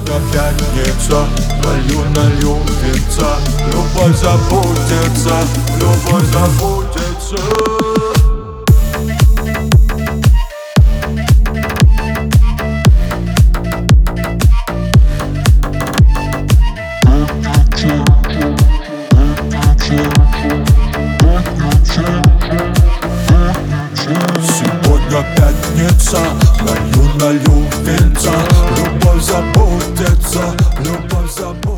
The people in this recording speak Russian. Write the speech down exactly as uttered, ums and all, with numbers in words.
Сегодня пятница, налью, налью венца. Любовь забудется, любовь забудется. Сегодня пятница, налью, налью венца. Любовь забудется, любовь забудется.